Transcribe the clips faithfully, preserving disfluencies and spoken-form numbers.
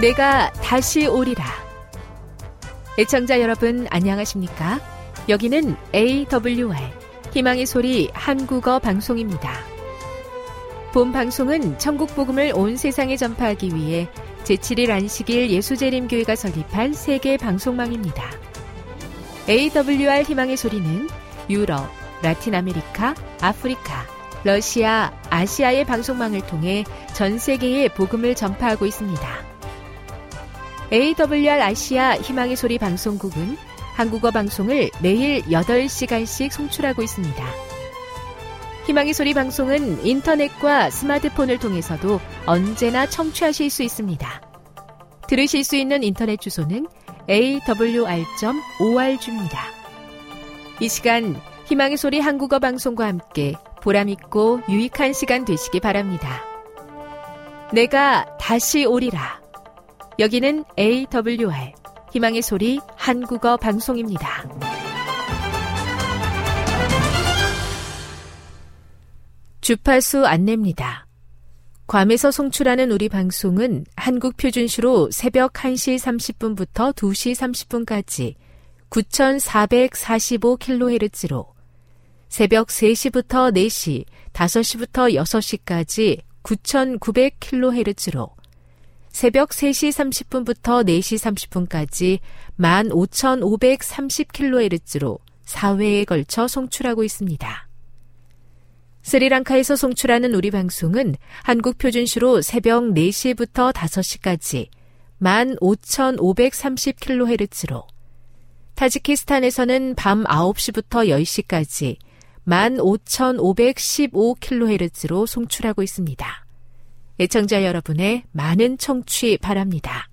내가 다시 오리라. 애청자 여러분 안녕하십니까? 여기는 에이더블유알 희망의 소리 한국어 방송입니다. 본 방송은 천국 복음을 온 세상에 전파하기 위해 제칠 일 안식일 예수재림교회가 설립한 세계 방송망입니다. 에이더블유알 희망의 소리는 유럽, 라틴 아메리카, 아프리카, 러시아, 아시아의 방송망을 통해 전 세계에 복음을 전파하고 있습니다. 에이더블유알 아시아 희망의 소리 방송국은 한국어 방송을 매일 여덟 시간씩 송출하고 있습니다. 희망의 소리 방송은 인터넷과 스마트폰을 통해서도 언제나 청취하실 수 있습니다. 들으실 수 있는 인터넷 주소는 에이더블유알 닷 오알지입니다. 이 시간 희망의 소리 한국어 방송과 함께 보람있고 유익한 시간 되시기 바랍니다. 내가 다시 오리라. 여기는 에이더블유알 희망의 소리 한국어 방송입니다. 주파수 안내입니다. 괌에서 송출하는 우리 방송은 한국 표준시로 새벽 한 시 삼십 분부터 두 시 삼십 분까지 구천사백사십오 킬로헤르츠로, 새벽 세 시부터 네 시, 다섯 시부터 여섯 시까지 구천구백 킬로헤르츠로, 새벽 세 시 삼십 분부터 네 시 삼십 분까지 만 오천오백삼십 킬로헤르츠로 사 회에 걸쳐 송출하고 있습니다. 스리랑카에서 송출하는 우리 방송은 한국 표준시로 새벽 네 시부터 다섯 시까지 만 오천오백삼십 킬로헤르츠로, 타지키스탄에서는 밤 아홉 시부터 열 시까지 만 오천오백십오 킬로헤르츠로 송출하고 있습니다. 애청자 여러분의 많은 청취 바랍니다.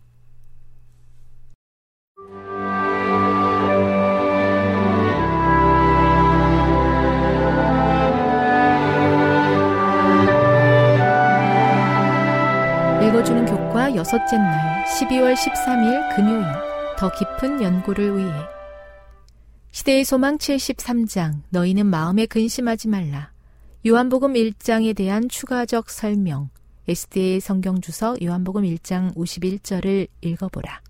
읽어주는 교과 여섯째 날 십이월 십삼일 금요일, 더 깊은 연구를 위해. 시대의 소망 칠십삼 장, 너희는 마음에 근심하지 말라. 요한복음 일 장에 대한 추가적 설명. 에스디에이 성경주서 요한복음 일 장 오십일 절을 읽어보라.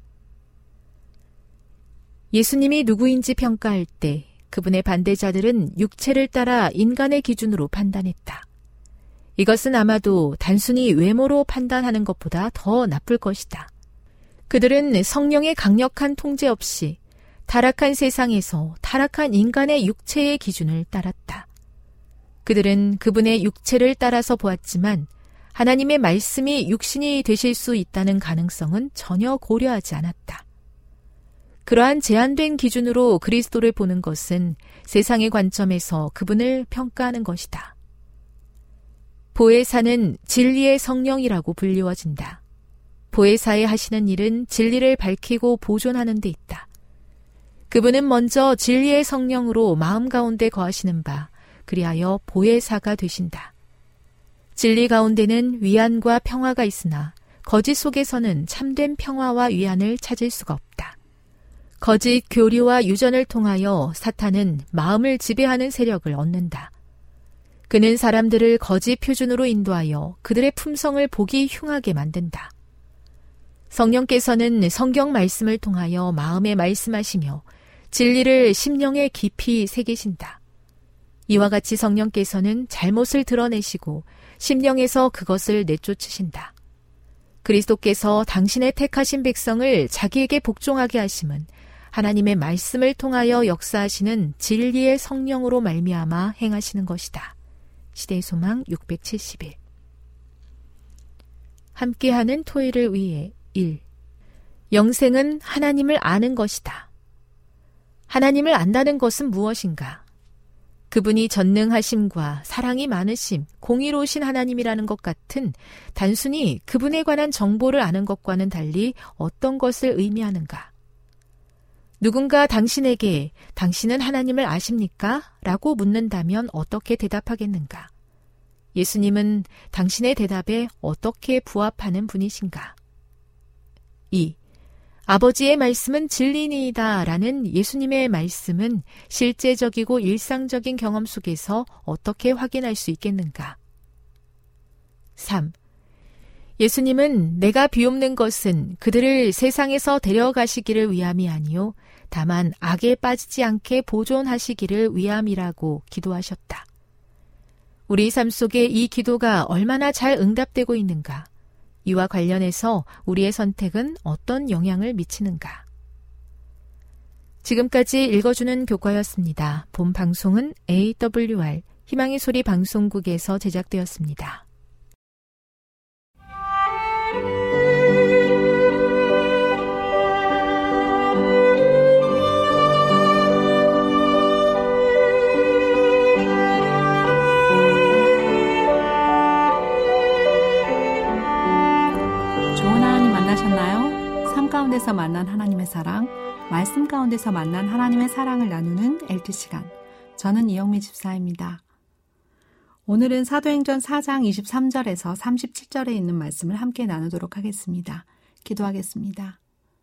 예수님이 누구인지 평가할 때 그분의 반대자들은 육체를 따라 인간의 기준으로 판단했다. 이것은 아마도 단순히 외모로 판단하는 것보다 더 나쁠 것이다. 그들은 성령의 강력한 통제 없이 타락한 세상에서 타락한 인간의 육체의 기준을 따랐다. 그들은 그분의 육체를 따라서 보았지만 하나님의 말씀이 육신이 되실 수 있다는 가능성은 전혀 고려하지 않았다. 그러한 제한된 기준으로 그리스도를 보는 것은 세상의 관점에서 그분을 평가하는 것이다. 보혜사는 진리의 성령이라고 불리워진다. 보혜사의 하시는 일은 진리를 밝히고 보존하는 데 있다. 그분은 먼저 진리의 성령으로 마음 가운데 거하시는 바, 그리하여 보혜사가 되신다. 진리 가운데는 위안과 평화가 있으나 거짓 속에서는 참된 평화와 위안을 찾을 수가 없다. 거짓 교리와 유전을 통하여 사탄은 마음을 지배하는 세력을 얻는다. 그는 사람들을 거짓 표준으로 인도하여 그들의 품성을 보기 흉하게 만든다. 성령께서는 성경 말씀을 통하여 마음에 말씀하시며 진리를 심령에 깊이 새기신다. 이와 같이 성령께서는 잘못을 드러내시고 심령에서 그것을 내쫓으신다. 그리스도께서 당신의 택하신 백성을 자기에게 복종하게 하심은 하나님의 말씀을 통하여 역사하시는 진리의 성령으로 말미암아 행하시는 것이다. 시대의 소망 육백칠십일. 함께하는 토요일을 위해 일. 영생은 하나님을 아는 것이다. 하나님을 안다는 것은 무엇인가? 그분이 전능하심과 사랑이 많으심, 공의로우신 하나님이라는 것 같은 단순히 그분에 관한 정보를 아는 것과는 달리 어떤 것을 의미하는가? 누군가 당신에게 당신은 하나님을 아십니까? 라고 묻는다면 어떻게 대답하겠는가? 예수님은 당신의 대답에 어떻게 부합하는 분이신가? 이. 아버지의 말씀은 진리니이다 라는 예수님의 말씀은 실제적이고 일상적인 경험 속에서 어떻게 확인할 수 있겠는가? 삼. 예수님은 내가 비옵는 것은 그들을 세상에서 데려가시기를 위함이 아니요 다만 악에 빠지지 않게 보존하시기를 위함이라고 기도하셨다. 우리 삶 속에 이 기도가 얼마나 잘 응답되고 있는가? 이와 관련해서 우리의 선택은 어떤 영향을 미치는가? 지금까지 읽어주는 교과였습니다. 본 방송은 에이더블유알 희망의 소리 방송국에서 제작되었습니다. 좋은 하나님 만나셨나요? 삶 가운데서 만난 하나님의 사랑, 말씀 가운데서 만난 하나님의 사랑을 나누는 엘티 시간. 저는 이영미 집사입니다. 오늘은 사도행전 사 장 이십삼 절에서 삼십칠 절에 있는 말씀을 함께 나누도록 하겠습니다. 기도하겠습니다.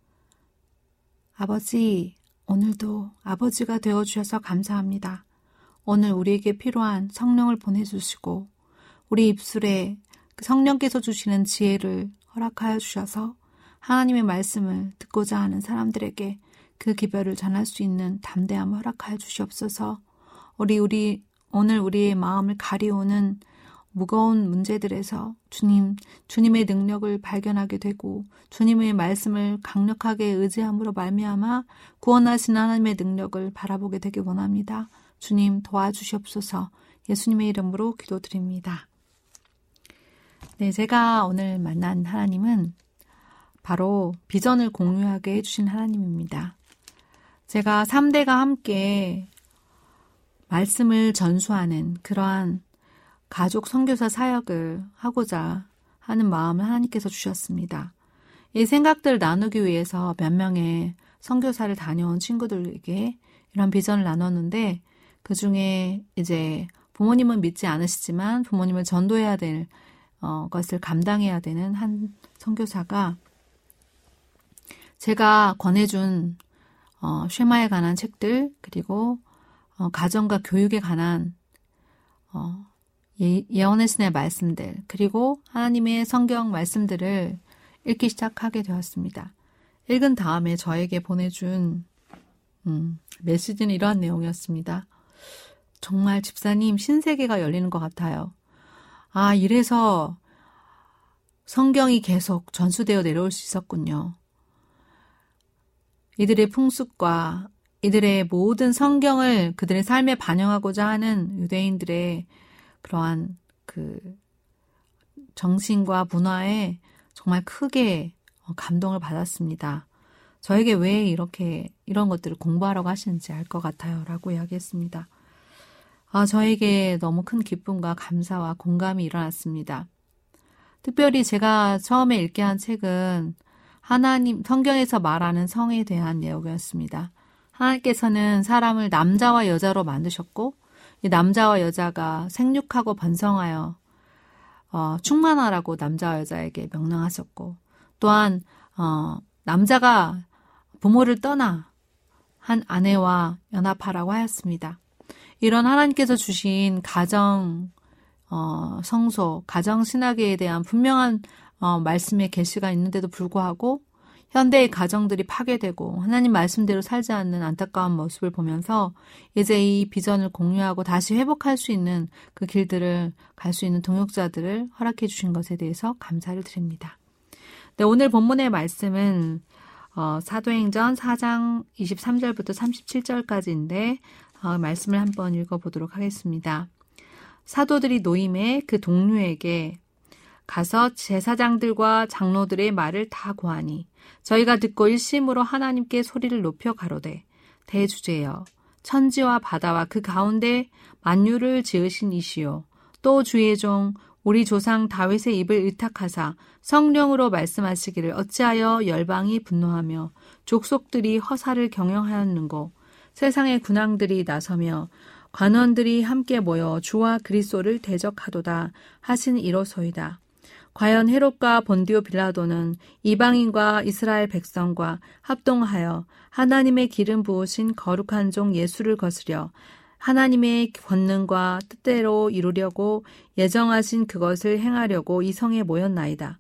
아버지, 오늘도 아버지가 되어주셔서 감사합니다. 오늘 우리에게 필요한 성령을 보내주시고 우리 입술에 성령께서 주시는 지혜를 허락하여 주셔서 하나님의 말씀을 듣고자 하는 사람들에게 그 기별을 전할 수 있는 담대함을 허락하여 주시옵소서. 우리 우리 오늘 우리의 마음을 가리우는 무거운 문제들에서 주님, 주님의 능력을 발견하게 되고 주님의 말씀을 강력하게 의지함으로 말미암아 구원하시는 하나님의 능력을 바라보게 되길 원합니다. 주님 도와주시옵소서. 예수님의 이름으로 기도드립니다. 네, 제가 오늘 만난 하나님은 바로 비전을 공유하게 해주신 하나님입니다. 제가 삼 대가 함께 말씀을 전수하는 그러한 가족 선교사 사역을 하고자 하는 마음을 하나님께서 주셨습니다. 이 생각들을 나누기 위해서 몇 명의 선교사를 다녀온 친구들에게 이런 비전을 나눴는데 그 중에 이제 부모님은 믿지 않으시지만 부모님을 전도해야 될 어, 것을 감당해야 되는 한 선교사가 제가 권해준 어, 쉐마에 관한 책들 그리고 어, 가정과 교육에 관한 어, 예, 예언의 신의 말씀들 그리고 하나님의 성경 말씀들을 읽기 시작하게 되었습니다. 읽은 다음에 저에게 보내준 음, 메시지는 이러한 내용이었습니다. 정말 집사님 신세계가 열리는 것 같아요. 아, 이래서 성경이 계속 전수되어 내려올 수 있었군요. 이들의 풍습과 이들의 모든 성경을 그들의 삶에 반영하고자 하는 유대인들의 그러한 그 정신과 문화에 정말 크게 감동을 받았습니다. 저에게 왜 이렇게 이런 것들을 공부하라고 하시는지 알 것 같아요. 라고 이야기했습니다. 아, 저에게 너무 큰 기쁨과 감사와 공감이 일어났습니다. 특별히 제가 처음에 읽게 한 책은 하나님, 성경에서 말하는 성에 대한 내용이었습니다. 하나님께서는 사람을 남자와 여자로 만드셨고 이 남자와 여자가 생육하고 번성하여 어, 충만하라고 남자와 여자에게 명령하셨고 또한 어, 남자가 부모를 떠나 한 아내와 연합하라고 하였습니다. 이런 하나님께서 주신 가정 어, 성소, 가정 신학에 대한 분명한 어, 말씀의 계시가 있는데도 불구하고 현대의 가정들이 파괴되고 하나님 말씀대로 살지 않는 안타까운 모습을 보면서 이제 이 비전을 공유하고 다시 회복할 수 있는 그 길들을 갈 수 있는 동역자들을 허락해 주신 것에 대해서 감사를 드립니다. 네, 오늘 본문의 말씀은 어, 사도행전 사 장 이십삼 절부터 삼십칠 절까지인데 어, 말씀을 한번 읽어보도록 하겠습니다. 사도들이 노임에 그 동료에게 가서 제사장들과 장로들의 말을 다 고하니 저희가 듣고 일심으로 하나님께 소리를 높여 가로되 대주제여 천지와 바다와 그 가운데 만유를 지으신 이시요 또 주의 종 우리 조상 다윗의 입을 의탁하사 성령으로 말씀하시기를 어찌하여 열방이 분노하며 족속들이 허사를 경영하였는고 세상의 군왕들이 나서며 관원들이 함께 모여 주와 그리스도를 대적하도다 하신 이로소이다. 과연 헤롯과 본디오 빌라도는 이방인과 이스라엘 백성과 합동하여 하나님의 기름 부으신 거룩한 종 예수를 거스려 하나님의 권능과 뜻대로 이루려고 예정하신 그것을 행하려고 이 성에 모였나이다.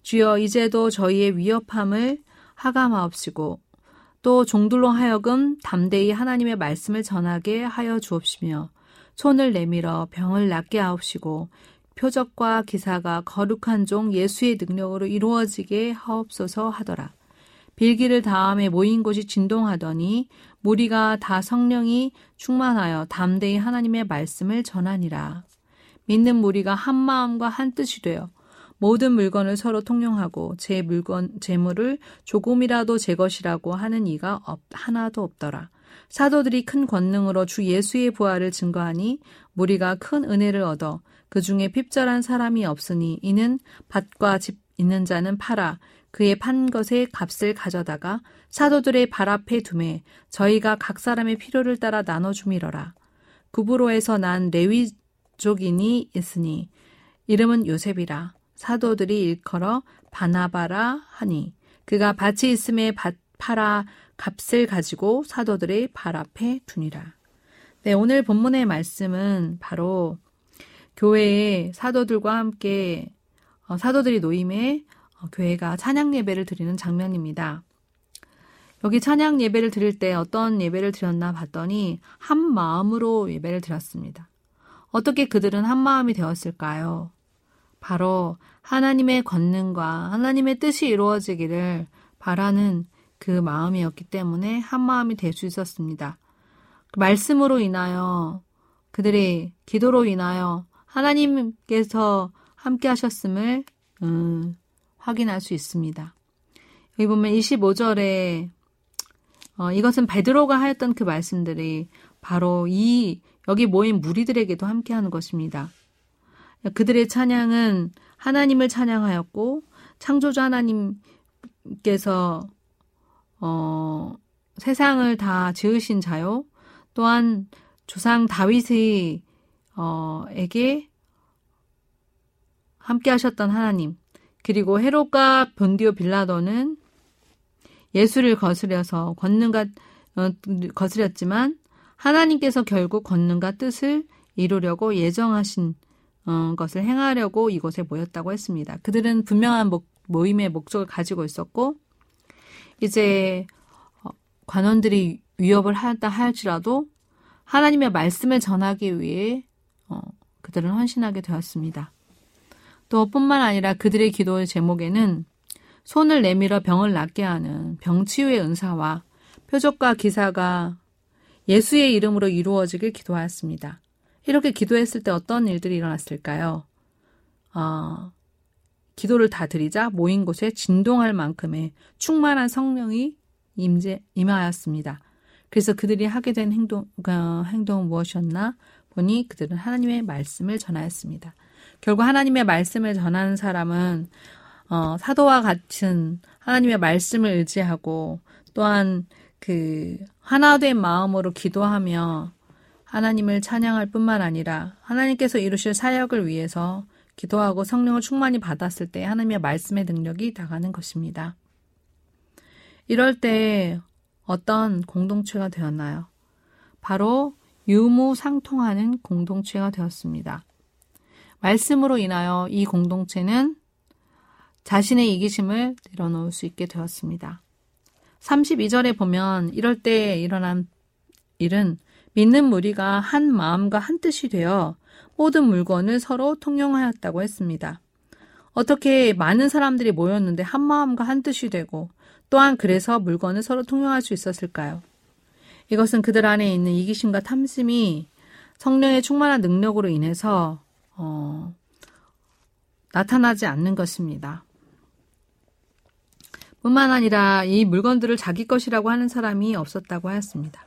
주여 이제도 저희의 위협함을 하감하옵시고 또 종들로 하여금 담대히 하나님의 말씀을 전하게 하여 주옵시며 손을 내밀어 병을 낫게 하옵시고 표적과 기사가 거룩한 종 예수의 능력으로 이루어지게 하옵소서 하더라. 빌기를 다음에 모인 곳이 진동하더니 무리가 다 성령이 충만하여 담대히 하나님의 말씀을 전하니라. 믿는 무리가 한 마음과 한 뜻이 되어 모든 물건을 서로 통용하고 제 물건, 재물을 조금이라도 제 것이라고 하는 이가 없, 하나도 없더라. 사도들이 큰 권능으로 주 예수의 부활을 증거하니 무리가 큰 은혜를 얻어 그 중에 핍절한 사람이 없으니 이는 밭과 집 있는 자는 팔아 그의 판 것의 값을 가져다가 사도들의 발 앞에 두매 저희가 각 사람의 필요를 따라 나눠주미러라. 구브로에서 난 레위족인이 있으니 이름은 요셉이라. 사도들이 일컬어 바나바라 하니 그가 밭이 있음에 밭 팔아 값을 가지고 사도들의 발 앞에 두니라. 네, 오늘 본문의 말씀은 바로 교회의 사도들과 함께 어, 사도들이 모임에 어, 교회가 찬양 예배를 드리는 장면입니다. 여기 찬양 예배를 드릴 때 어떤 예배를 드렸나 봤더니 한 마음으로 예배를 드렸습니다. 어떻게 그들은 한 마음이 되었을까요? 바로 하나님의 권능과 하나님의 뜻이 이루어지기를 바라는 그 마음이었기 때문에 한 마음이 될 수 있었습니다. 말씀으로 인하여 그들의 기도로 인하여 하나님께서 함께 하셨음을 음, 확인할 수 있습니다. 여기 보면 이십오 절에 어, 이것은 베드로가 하였던 그 말씀들이 바로 이 여기 모인 무리들에게도 함께 하는 것입니다. 그들의 찬양은 하나님을 찬양하였고 창조자 하나님께서 어, 세상을 다 지으신 자요. 또한 조상 다윗의 어, 에게 함께 하셨던 하나님, 그리고 헤롯과 본디오 빌라도는 예수를 거스려서 권능과 어, 거스렸지만 하나님께서 결국 권능과 뜻을 이루려고 예정하신 어, 것을 행하려고 이곳에 모였다고 했습니다. 그들은 분명한 목, 모임의 목적을 가지고 있었고 이제 어, 관원들이 위협을 한다 할지라도 하나님의 말씀을 전하기 위해 어, 그들은 헌신하게 되었습니다. 또 뿐만 아니라 그들의 기도의 제목에는 손을 내밀어 병을 낫게 하는 병치유의 은사와 표적과 기사가 예수의 이름으로 이루어지길 기도하였습니다. 이렇게 기도했을 때 어떤 일들이 일어났을까요? 어, 기도를 다 드리자 모인 곳에 진동할 만큼의 충만한 성령이 임재, 임하였습니다. 그래서 그들이 하게 된 행동, 어, 행동은 무엇이었나 보니 그들은 하나님의 말씀을 전하였습니다. 결국 하나님의 말씀을 전하는 사람은 어, 사도와 같은 하나님의 말씀을 의지하고 또한 그 하나된 마음으로 기도하며 하나님을 찬양할 뿐만 아니라 하나님께서 이루실 사역을 위해서 기도하고 성령을 충만히 받았을 때 하나님의 말씀의 능력이 나가는 것입니다. 이럴 때 어떤 공동체가 되었나요? 바로 유무상통하는 공동체가 되었습니다. 말씀으로 인하여 이 공동체는 자신의 이기심을 내려놓을 수 있게 되었습니다. 삼십이 절에 보면 이럴 때 일어난 일은 믿는 무리가 한 마음과 한 뜻이 되어 모든 물건을 서로 통용하였다고 했습니다. 어떻게 많은 사람들이 모였는데 한 마음과 한 뜻이 되고 또한 그래서 물건을 서로 통용할 수 있었을까요? 이것은 그들 안에 있는 이기심과 탐심이 성령의 충만한 능력으로 인해서 어, 나타나지 않는 것입니다. 뿐만 아니라 이 물건들을 자기 것이라고 하는 사람이 없었다고 하였습니다.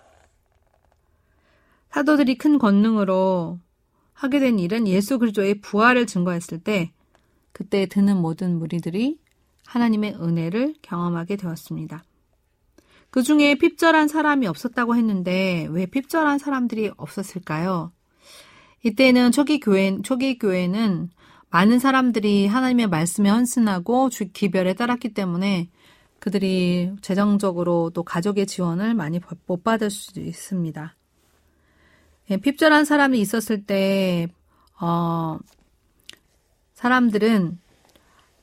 사도들이 큰 권능으로 하게 된 일은 예수 그리스도의 부활을 증거했을 때 그때 드는 모든 무리들이 하나님의 은혜를 경험하게 되었습니다. 그 중에 핍절한 사람이 없었다고 했는데 왜 핍절한 사람들이 없었을까요? 이때는 초기 교회, 초기 교회는 많은 사람들이 하나님의 말씀에 헌신하고 주 기별에 따랐기 때문에 그들이 재정적으로 또 가족의 지원을 많이 못 받을 수 있습니다. 예, 핍절한 사람이 있었을 때 어, 사람들은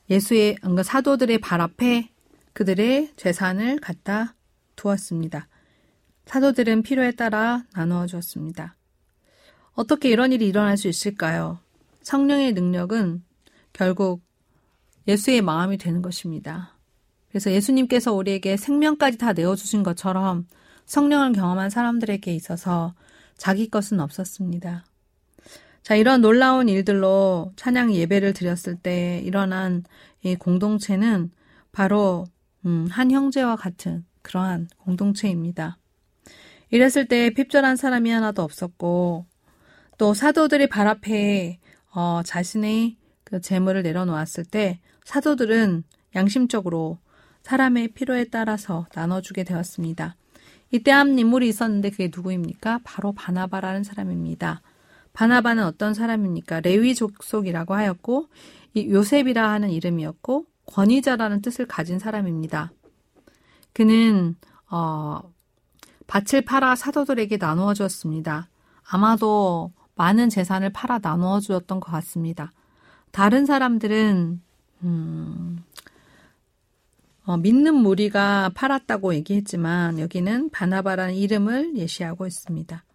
예수의 사도들의 발 앞에 그들의 재산을 갖다 두었습니다. 사도들은 필요에 따라 나누어 주었습니다. 어떻게 이런 일이 일어날 수 있을까요? 성령의 능력은 결국 예수의 마음이 되는 것입니다. 그래서 예수님께서 우리에게 생명까지 다 내어주신 것처럼 성령을 경험한 사람들에게 있어서 자기 것은 없었습니다. 자, 이런 놀라운 일들로 찬양 예배를 드렸을 때 일어난 이 공동체는 바로 음, 한 형제와 같은 그러한 공동체입니다. 이랬을 때 핍절한 사람이 하나도 없었고 또 사도들이 발 앞에 어, 자신의 그 재물을 내려놓았을 때 사도들은 양심적으로 사람의 필요에 따라서 나눠주게 되었습니다. 이때 한 인물이 있었는데 그게 누구입니까? 바로 바나바라는 사람입니다. 바나바는 어떤 사람입니까? 레위 족속이라고 하였고 이 요셉이라 하는 이름이었고 권위자라는 뜻을 가진 사람입니다. 그는 어, 밭을 팔아 사도들에게 나누어 주었습니다. 아마도 많은 재산을 팔아 나누어 주었던 것 같습니다. 다른 사람들은 음, 어, 믿는 무리가 팔았다고 얘기했지만 여기는 바나바라는 이름을 예시하고 있습니다.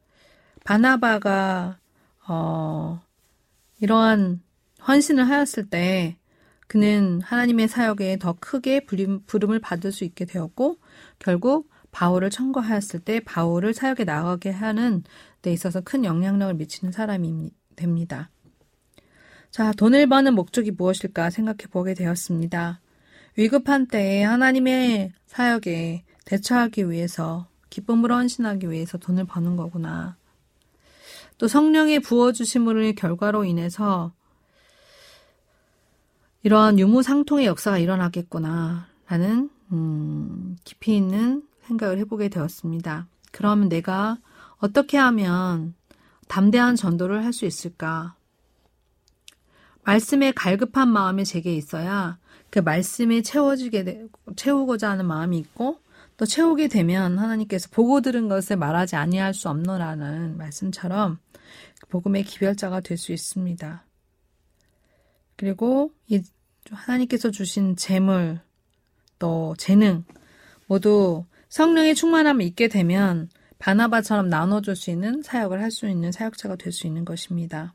바나바가 어, 이러한 헌신을 하였을 때 그는 하나님의 사역에 더 크게 부름을 받을 수 있게 되었고 결국 바울을 청구하였을 때 바울을 사역에 나가게 하는 데 있어서 큰 영향력을 미치는 사람이 됩니다. 자, 돈을 버는 목적이 무엇일까 생각해 보게 되었습니다. 위급한 때에 하나님의 사역에 대처하기 위해서 기쁨으로 헌신하기 위해서 돈을 버는 거구나. 또 성령의 부어주심의 결과로 인해서 이러한 유무상통의 역사가 일어나겠구나 라는 음, 깊이 있는 생각을 해보게 되었습니다. 그러면 내가 어떻게 하면 담대한 전도를 할 수 있을까? 말씀에 갈급한 마음이 제게 있어야 그 말씀에 채워지게 되, 채우고자 하는 마음이 있고 또 채우게 되면 하나님께서 보고 들은 것을 말하지 아니할 수 없노라는 말씀처럼 복음의 기별자가 될 수 있습니다. 그리고 이 하나님께서 주신 재물 또 재능 모두 성령의 충만함을 있게 되면 바나바처럼 나눠줄 수 있는 사역을 할 수 있는 사역자가 될 수 있는 것입니다.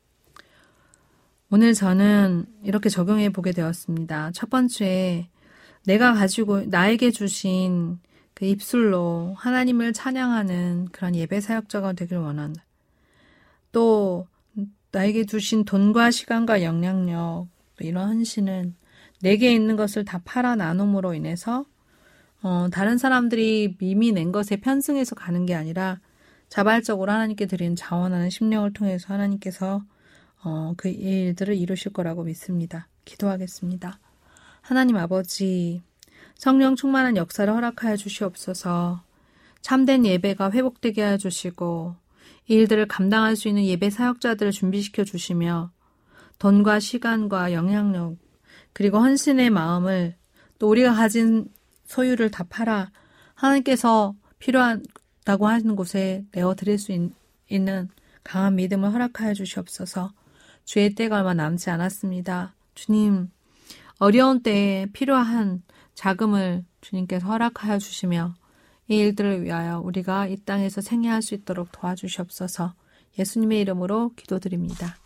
오늘 저는 이렇게 적용해 보게 되었습니다. 첫 번째, 내가 가지고 나에게 주신 그 입술로 하나님을 찬양하는 그런 예배 사역자가 되길 원한다. 또 나에게 주신 돈과 시간과 영향력, 이런 헌신은 내게 있는 것을 다 팔아 나눔으로 인해서 어, 다른 사람들이 이미 낸 것에 편승해서 가는 게 아니라 자발적으로 하나님께 드리는 자원하는 심령을 통해서 하나님께서 어, 그 일들을 이루실 거라고 믿습니다. 기도하겠습니다. 하나님 아버지, 성령 충만한 역사를 허락하여 주시옵소서. 참된 예배가 회복되게 하여 주시고 이 일들을 감당할 수 있는 예배 사역자들을 준비시켜 주시며 돈과 시간과 영향력 그리고 헌신의 마음을 또 우리가 가진 소유를 다 팔아 하나님께서 필요하다고 하는 곳에 내어드릴 수 있, 있는 강한 믿음을 허락하여 주시옵소서. 주의 때가 얼마 남지 않았습니다. 주님, 어려운 때에 필요한 자금을 주님께서 허락하여 주시며 이 일들을 위하여 우리가 이 땅에서 생애할 수 있도록 도와주시옵소서. 예수님의 이름으로 기도드립니다.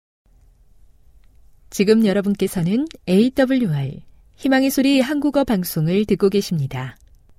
지금 여러분께서는 에이더블유알 희망의 소리 한국어 방송을 듣고 계십니다.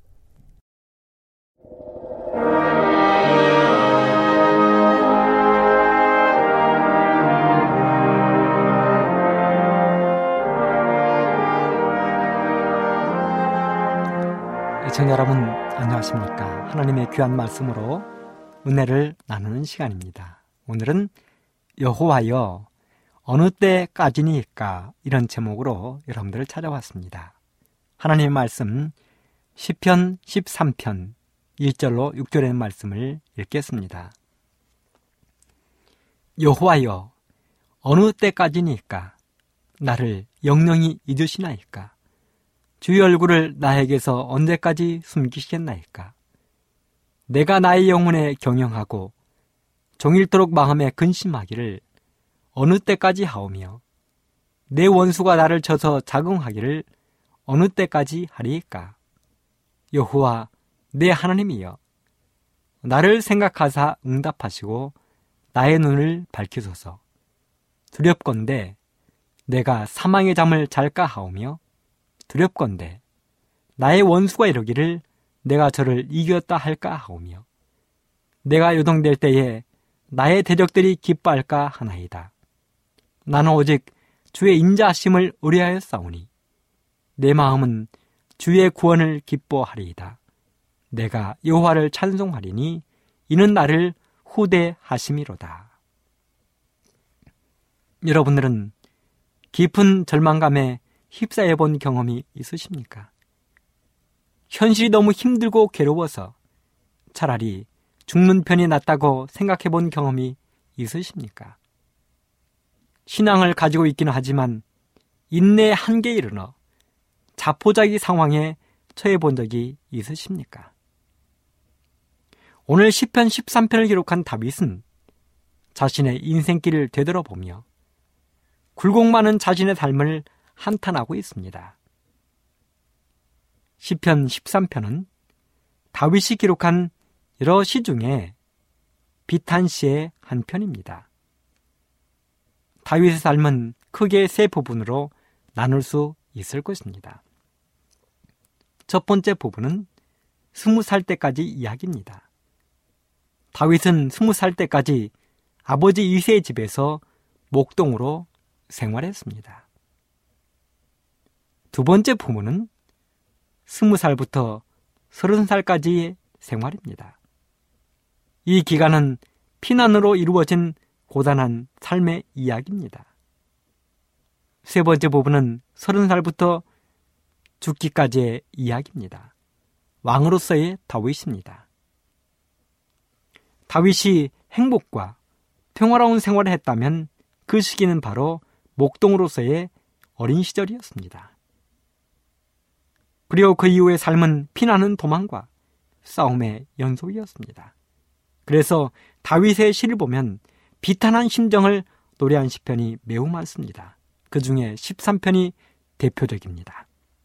애청자 여러분 안녕하십니까? 하나님의 귀한 말씀으로 은혜를 나누는 시간입니다. 오늘은 여호와여 어느 때까지니까 이런 제목으로 여러분들을 찾아왔습니다. 하나님의 말씀 시편 십삼 편 일 절로 육 절의 말씀을 읽겠습니다. 여호와여 어느 때까지니까 나를 영영히 잊으시나이까? 주의 얼굴을 나에게서 언제까지 숨기시겠나이까? 내가 나의 영혼에 경영하고 종일토록 마음에 근심하기를 어느 때까지 하오며 내 원수가 나를 쳐서 자긍하기를 어느 때까지 하리이까? 여호와 내 하나님이여, 나를 생각하사 응답하시고 나의 눈을 밝히소서. 두렵건대 내가 사망의 잠을 잘까 하오며, 두렵건대 나의 원수가 이르기를 내가 저를 이겼다 할까 하오며, 내가 요동될 때에 나의 대적들이 기뻐할까 하나이다. 나는 오직 주의 인자하심을 의뢰하여 싸우니 내 마음은 주의 구원을 기뻐하리이다. 내가 여호와를 찬송하리니 이는 나를 후대하심이로다. 여러분들은 깊은 절망감에 휩싸여 본 경험이 있으십니까? 현실이 너무 힘들고 괴로워서 차라리 죽는 편이 낫다고 생각해 본 경험이 있으십니까? 신앙을 가지고 있기는 하지만 인내의 한계에 이르러 자포자기 상황에 처해 본 적이 있으십니까? 오늘 시편 십삼 편을 기록한 다윗은 자신의 인생길을 되돌아보며 굴곡 많은 자신의 삶을 한탄하고 있습니다. 시편 십삼 편은 다윗이 기록한 여러 시 중에 비탄시의 한 편입니다. 다윗의 삶은 크게 세 부분으로 나눌 수 있을 것입니다. 첫 번째 부분은 스무 살 때까지 이야기입니다. 다윗은 스무 살 때까지 아버지 이새의 집에서 목동으로 생활했습니다. 두 번째 부분은 스무 살부터 서른 살까지의 생활입니다. 이 기간은 피난으로 이루어진 고단한 삶의 이야기입니다. 세 번째 부분은 서른 살부터 죽기까지의 이야기입니다. 왕으로서의 다윗입니다. 다윗이 행복과 평화로운 생활을 했다면 그 시기는 바로 목동으로서의 어린 시절이었습니다. 그리고 그 이후의 삶은 피나는 도망과 싸움의 연속이었습니다. 그래서 다윗의 시를 보면 비탄한 심정을 노래한 시편이 매우 많습니다. 그 중에 십삼 편이 대표적입니다.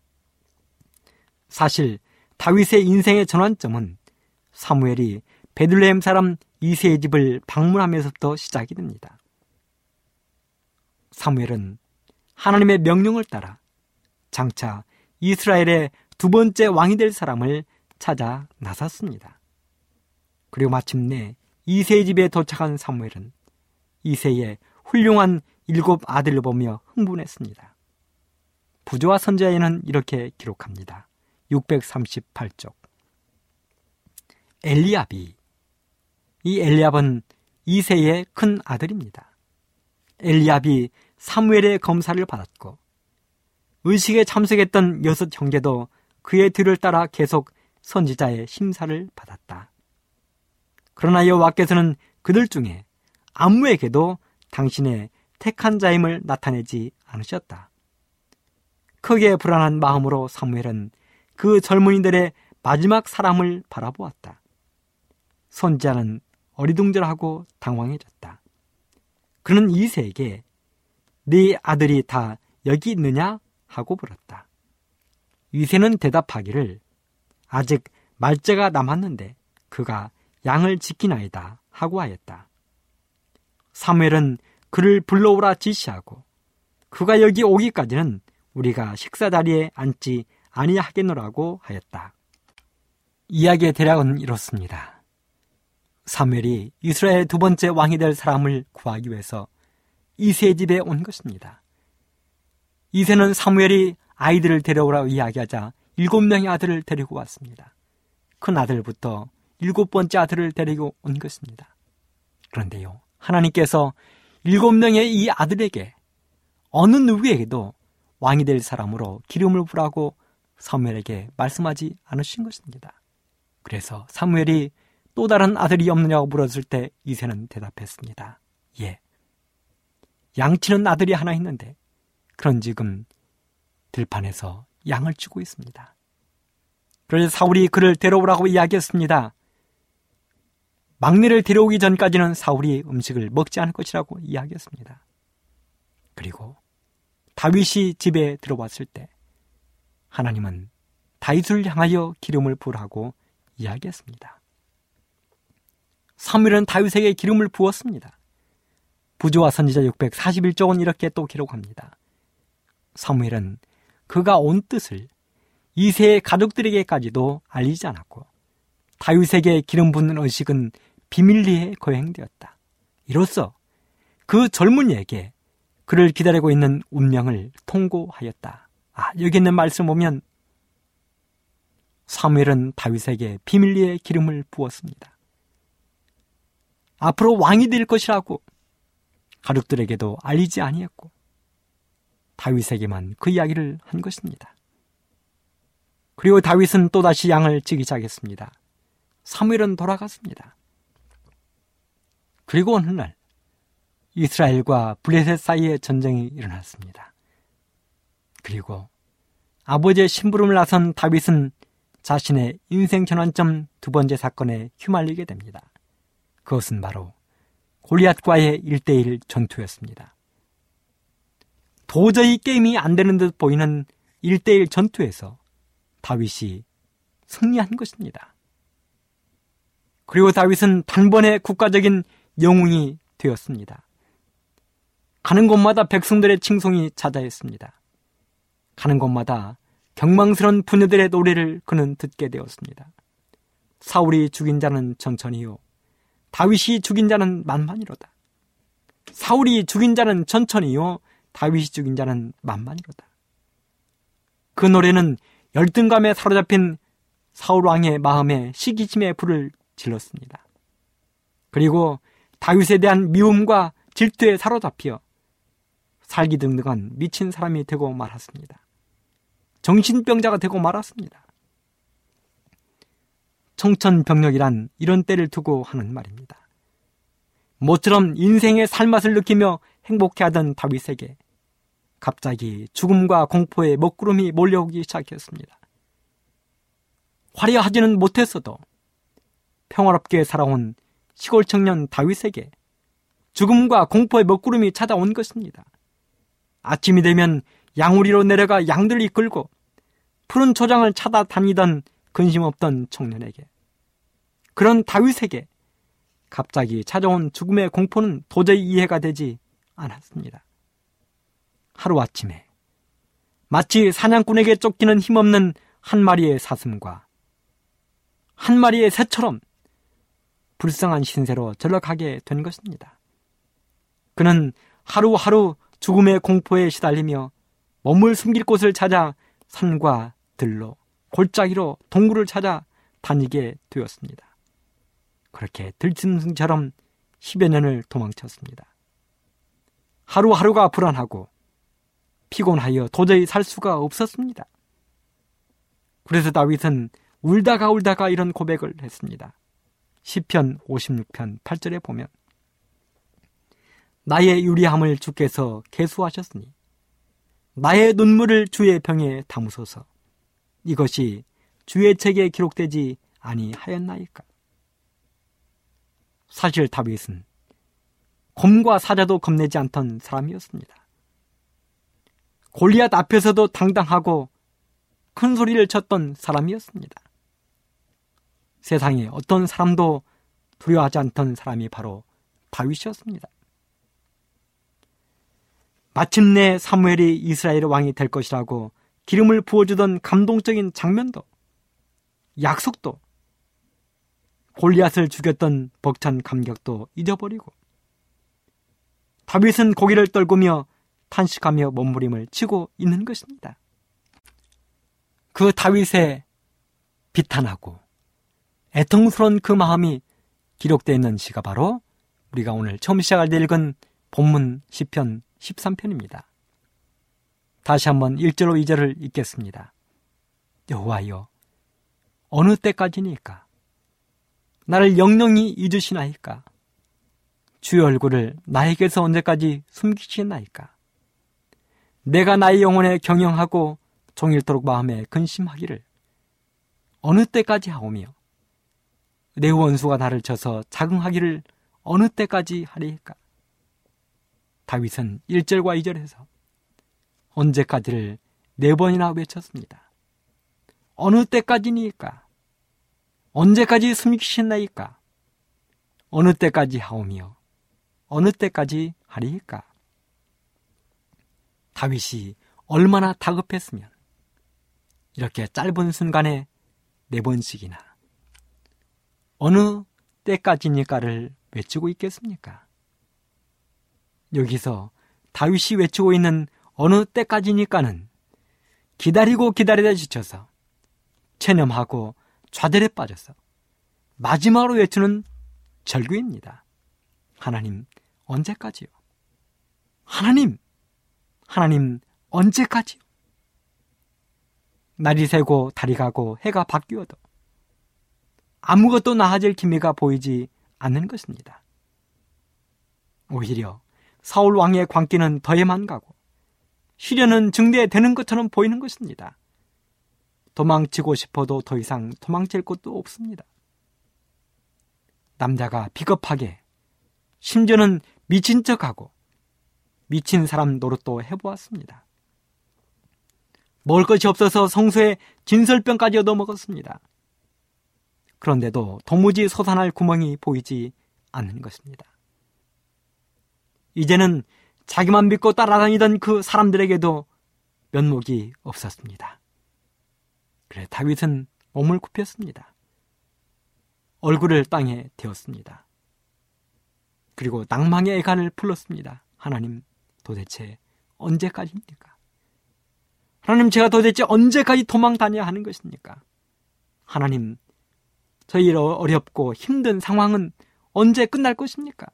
사실 다윗의 인생의 전환점은 사무엘이 베들레헴 사람 이새의 집을 방문하면서부터 시작이 됩니다. 사무엘은 하나님의 명령을 따라 장차 이스라엘의 두 번째 왕이 될 사람을 찾아 나섰습니다. 그리고 마침내 이새의 집에 도착한 사무엘은 이새의 훌륭한 일곱 아들을 보며 흥분했습니다. 부조와 선지자에는 이렇게 기록합니다. 육백삼십팔 쪽. 엘리압이, 이 엘리압은 이새의 큰 아들입니다. 엘리압이 사무엘의 검사를 받았고 의식에 참석했던 여섯 형제도 그의 뒤를 따라 계속 선지자의 심사를 받았다. 그러나 여호와께서는 그들 중에 아무에게도 당신의 택한 자임을 나타내지 않으셨다. 크게 불안한 마음으로 사무엘은 그 젊은이들의 마지막 사람을 바라보았다. 선지자는 어리둥절하고 당황해졌다. 그는 이새에게 네 아들이 다 여기 있느냐 하고 물었다. 이새는 대답하기를 아직 말째가 남았는데 그가 양을 지키나이다 하고 하였다. 사무엘은 그를 불러오라 지시하고 그가 여기 오기까지는 우리가 식사 자리에 앉지 아니하겠노라고 하였다. 이야기의 대략은 이렇습니다. 사무엘이 이스라엘 두 번째 왕이 될 사람을 구하기 위해서 이새의 집에 온 것입니다. 이새는 사무엘이 아이들을 데려오라고 이야기하자 일곱 명의 아들을 데리고 왔습니다. 큰 아들부터 일곱 번째 아들을 데리고 온 것입니다. 그런데요, 하나님께서 일곱 명의 이 아들에게 어느 누구에게도 왕이 될 사람으로 기름을 부라고 사무엘에게 말씀하지 않으신 것입니다. 그래서 사무엘이 또 다른 아들이 없느냐고 물었을 때 이새는 대답했습니다. 예, 양치는 아들이 하나 있는데 그런 지금 들판에서 양을 치고 있습니다. 그래서 사울이 그를 데려오라고 이야기했습니다. 막내를 데려오기 전까지는 사울이 음식을 먹지 않을 것이라고 이야기했습니다. 그리고 다윗이 집에 들어왔을 때 하나님은 다윗을 향하여 기름을 부으라고 이야기했습니다. 사무엘은 다윗에게 기름을 부었습니다. 부조와 선지자 육백사십일 쪽은 이렇게 또 기록합니다. 사무엘은 그가 온 뜻을 이새의 가족들에게까지도 알리지 않았고 다윗에게 기름 붓는 의식은 비밀리에 거행되었다. 이로써 그 젊은이에게 그를 기다리고 있는 운명을 통고하였다. 아, 여기 있는 말씀 보면 사무엘은 다윗에게 비밀리에 기름을 부었습니다. 앞으로 왕이 될 것이라고 가족들에게도 알리지 아니했고 다윗에게만 그 이야기를 한 것입니다. 그리고 다윗은 또다시 양을 치기 시작했습니다. 사무엘은 돌아갔습니다. 그리고 어느 날 이스라엘과 블레셋 사이에 전쟁이 일어났습니다. 그리고 아버지의 심부름을 나선 다윗은 자신의 인생 전환점 두 번째 사건에 휘말리게 됩니다. 그것은 바로 골리앗과의 일대일 전투였습니다. 도저히 게임이 안 되는 듯 보이는 일대일 전투에서 다윗이 승리한 것입니다. 그리고 다윗은 단번에 국가적인 영웅이 되었습니다. 가는 곳마다 백성들의 칭송이 자자했습니다. 가는 곳마다 경망스러운 부녀들의 노래를 그는 듣게 되었습니다. 사울이 죽인 자는 천천히요, 다윗이 죽인 자는 만만이로다. 사울이 죽인 자는 천천히요, 다윗이 죽인 자는 만만이로다. 그 노래는 열등감에 사로잡힌 사울 왕의 마음에 시기심의 불을 질렀습니다. 그리고 다윗에 대한 미움과 질투에 사로잡혀 살기등등한 미친 사람이 되고 말았습니다. 정신병자가 되고 말았습니다. 청천벽력이란 이런 때를 두고 하는 말입니다. 모처럼 인생의 살맛을 느끼며 행복해하던 다윗에게 갑자기 죽음과 공포의 먹구름이 몰려오기 시작했습니다. 화려하지는 못했어도 평화롭게 살아온 시골 청년 다윗에게 죽음과 공포의 먹구름이 찾아온 것입니다. 아침이 되면 양우리로 내려가 양들 이끌고 푸른 초장을 찾아다니던 근심 없던 청년에게, 그런 다윗에게 갑자기 찾아온 죽음의 공포는 도저히 이해가 되지 않았습니다. 하루아침에 마치 사냥꾼에게 쫓기는 힘없는 한 마리의 사슴과 한 마리의 새처럼 불쌍한 신세로 전락하게 된 것입니다. 그는 하루하루 죽음의 공포에 시달리며 몸을 숨길 곳을 찾아 산과 들로 골짜기로 동굴을 찾아 다니게 되었습니다. 그렇게 들짐승처럼 십여 년을 도망쳤습니다. 하루하루가 불안하고 피곤하여 도저히 살 수가 없었습니다. 그래서 다윗은 울다가 울다가 이런 고백을 했습니다. 시편 오십육 편 팔 절에 보면 나의 유리함을 주께서 계수하셨으니 나의 눈물을 주의 병에 담으소서. 이것이 주의 책에 기록되지 아니하였나이까. 사실 다윗은 곰과 사자도 겁내지 않던 사람이었습니다. 골리앗 앞에서도 당당하고 큰 소리를 쳤던 사람이었습니다. 세상에 어떤 사람도 두려워하지 않던 사람이 바로 다윗이었습니다. 마침내 사무엘이 이스라엘의 왕이 될 것이라고 기름을 부어주던 감동적인 장면도, 약속도, 골리앗을 죽였던 벅찬 감격도 잊어버리고 다윗은 고개를 떨구며 탄식하며 몸부림을 치고 있는 것입니다. 그 다윗의 비탄하고 애통스러운 그 마음이 기록되어 있는 시가 바로 우리가 오늘 처음 시작할 때 읽은 본문 시편 십삼 편입니다. 다시 한번 일 절로 이 절을 읽겠습니다. 여호와여, 어느 때까지니까? 나를 영영히 잊으시나이까? 주의 얼굴을 나에게서 언제까지 숨기시나이까? 내가 나의 영혼에 경영하고 종일토록 마음에 근심하기를 어느 때까지 하오며 내 원수가 나를 쳐서 자긍하기를 어느 때까지 하리이까? 다윗은 일 절과 이 절에서 언제까지를 네 번이나 외쳤습니다. 어느 때까지니까? 언제까지 숨기시나이까? 어느 때까지 하오며 어느 때까지 하리이까? 다윗이 얼마나 다급했으면 이렇게 짧은 순간에 네 번씩이나 어느 때까지니까를 외치고 있겠습니까? 여기서 다윗이 외치고 있는 어느 때까지니까는 기다리고 기다리다 지쳐서 체념하고 좌절에 빠져서 마지막으로 외치는 절규입니다. 하나님, 언제까지요? 하나님, 하나님, 언제까지요? 날이 새고 달이 가고 해가 바뀌어도 아무것도 나아질 기미가 보이지 않는 것입니다. 오히려 사울 왕의 광기는 더해만 가고 시련은 증대되는 것처럼 보이는 것입니다. 도망치고 싶어도 더 이상 도망칠 곳도 없습니다. 남자가 비겁하게 심지어는 미친 척하고 미친 사람 노릇도 해보았습니다. 먹을 것이 없어서 성소에 진설병까지 얻어먹었습니다. 그런데도 도무지 솟아날 구멍이 보이지 않는 것입니다. 이제는 자기만 믿고 따라다니던 그 사람들에게도 면목이 없었습니다. 그래 다윗은 몸을 굽혔습니다. 얼굴을 땅에 대었습니다. 그리고 낭망의 애간을 불렀습니다. 하나님, 도대체 언제까지입니까? 하나님, 제가 도대체 언제까지 도망 다녀야 하는 것입니까? 하나님, 저희 어렵고 힘든 상황은 언제 끝날 것입니까?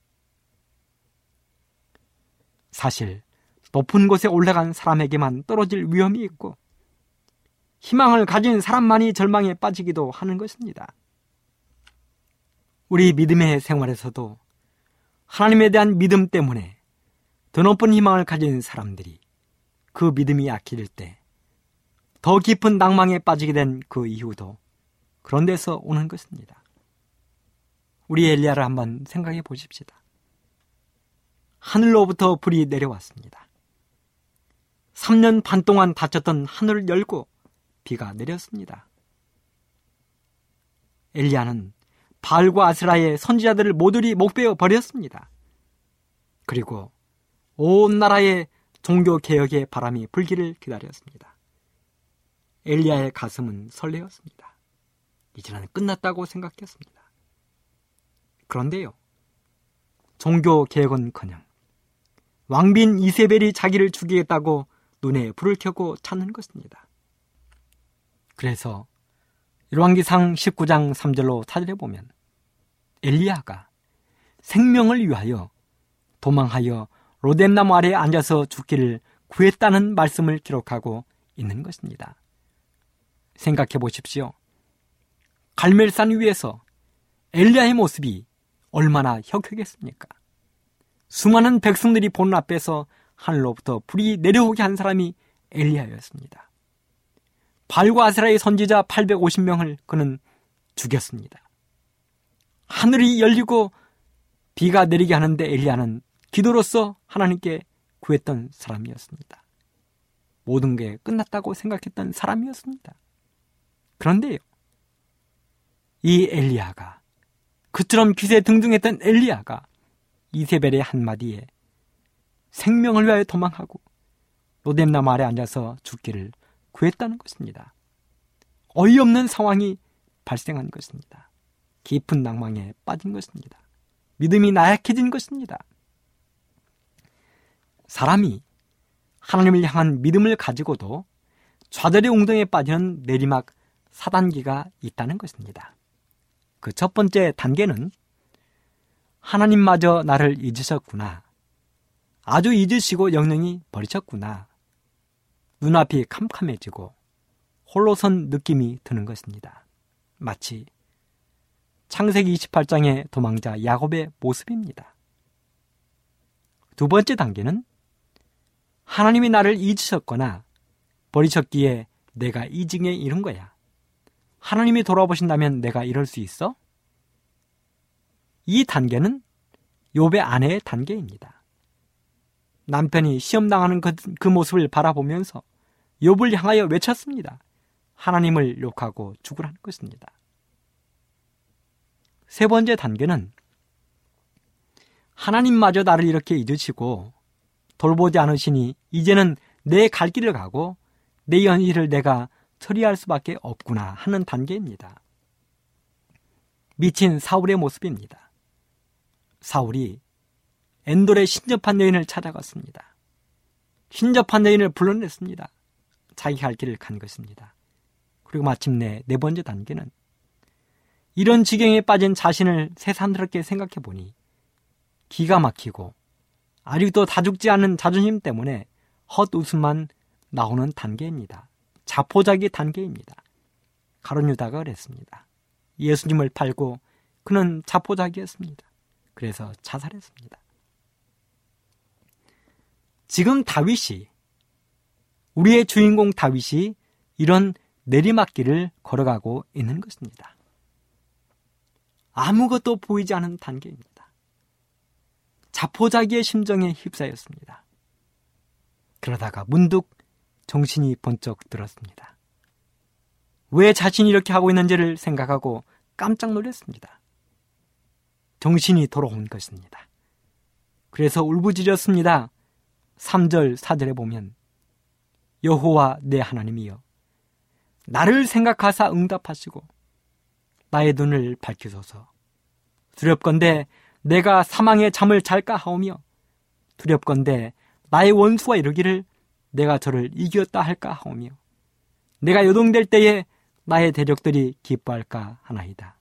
사실 높은 곳에 올라간 사람에게만 떨어질 위험이 있고 희망을 가진 사람만이 절망에 빠지기도 하는 것입니다. 우리 믿음의 생활에서도 하나님에 대한 믿음 때문에 더 높은 희망을 가진 사람들이 그 믿음이 약해질 때 더 깊은 낭망에 빠지게 된 그 이유도 그런 데서 오는 것입니다. 우리 엘리야를 한번 생각해 보십시다. 하늘로부터 불이 내려왔습니다. 삼 년 반 동안 닫혔던 하늘을 열고 비가 내렸습니다. 엘리야는 바알과 아스라의 선지자들을 모조리 목베어 버렸습니다. 그리고 온 나라에 종교개혁의 바람이 불기를 기다렸습니다. 엘리야의 가슴은 설레었습니다. 이제는 끝났다고 생각했습니다. 그런데요, 종교개혁은커녕 왕빈 이세벨이 자기를 죽이겠다고 눈에 불을 켜고 찾는 것입니다. 그래서 열왕기상 십구 장 삼 절로 찾아보면 엘리야가 생명을 위하여 도망하여 로뎀나무 아래에 앉아서 죽기를 구했다는 말씀을 기록하고 있는 것입니다. 생각해 보십시오. 갈멜산 위에서 엘리야의 모습이 얼마나 혁혁했습니까? 수많은 백성들이 보는 앞에서 하늘로부터 불이 내려오게 한 사람이 엘리야였습니다. 바알과 아세라의 선지자 팔백오십 명을 그는 죽였습니다. 하늘이 열리고 비가 내리게 하는데 엘리야는 기도로서 하나님께 구했던 사람이었습니다. 모든 게 끝났다고 생각했던 사람이었습니다. 그런데요, 이 엘리야가, 그처럼 기세 등등했던 엘리야가 이세벨의 한마디에 생명을 위하여 도망하고 로뎀나무 아래 앉아서 죽기를 구했다는 것입니다. 어이없는 상황이 발생한 것입니다. 깊은 낭망에 빠진 것입니다. 믿음이 나약해진 것입니다. 사람이 하나님을 향한 믿음을 가지고도 좌절의 웅덩이에 빠지는 내리막 사 단계가 있다는 것입니다. 그 첫 번째 단계는 하나님마저 나를 잊으셨구나. 아주 잊으시고 영영히 버리셨구나. 눈앞이 캄캄해지고 홀로 선 느낌이 드는 것입니다. 마치 창세기 이십팔 장의 도망자 야곱의 모습입니다. 두 번째 단계는 하나님이 나를 잊으셨거나 버리셨기에 내가 이 징에 이른 거야. 하나님이 돌아보신다면 내가 이럴 수 있어? 이 단계는 욥의 아내의 단계입니다. 남편이 시험당하는 그, 그 모습을 바라보면서 욥을 향하여 외쳤습니다. 하나님을 욕하고 죽으라는 것입니다. 세 번째 단계는 하나님마저 나를 이렇게 잊으시고 돌보지 않으시니 이제는 내 갈 길을 가고 내 현실을 내가 처리할 수밖에 없구나 하는 단계입니다. 미친 사울의 모습입니다. 사울이 엔돌의 신접한 여인을 찾아갔습니다. 신접한 여인을 불러냈습니다. 자기 갈 길을 간 것입니다. 그리고 마침내 네 번째 단계는 이런 지경에 빠진 자신을 새삼스럽게 생각해 보니 기가 막히고 아직도 다 죽지 않은 자존심 때문에 헛웃음만 나오는 단계입니다. 자포자기 단계입니다. 가룟 유다가 그랬습니다. 예수님을 팔고 그는 자포자기였습니다. 그래서 자살했습니다. 지금 다윗이, 우리의 주인공 다윗이 이런 내리막길을 걸어가고 있는 것입니다. 아무것도 보이지 않은 단계입니다. 자포자기의 심정에 휩싸였습니다. 그러다가 문득 정신이 번쩍 들었습니다. 왜 자신이 이렇게 하고 있는지를 생각하고 깜짝 놀랐습니다. 정신이 돌아온 것입니다. 그래서 울부짖었습니다. 삼 절, 사 절에 보면 여호와 내 하나님이여 나를 생각하사 응답하시고 나의 눈을 밝히소서. 두렵건대 내가 사망의 잠을 잘까 하오며 두렵건대 나의 원수가 이르기를 내가 저를 이겼다 할까 하오며 내가 요동될 때에 나의 대적들이 기뻐할까 하나이다.